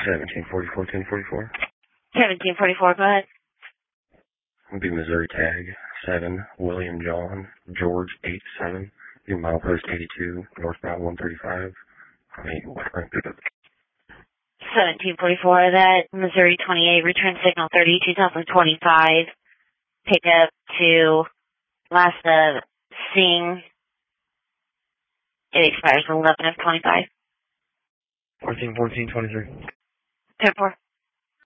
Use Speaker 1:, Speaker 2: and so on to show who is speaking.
Speaker 1: 1744, 1044.
Speaker 2: 1744, go ahead.
Speaker 1: Would be Missouri tag 7, William John, George 87, be milepost 82, northbound 135. West Rank pickup.
Speaker 2: 1744, that Missouri 28, return signal 30, 2025, pickup to last Sing. It expires 11 of 25.
Speaker 3: 14, 14, 23.
Speaker 2: 10-4.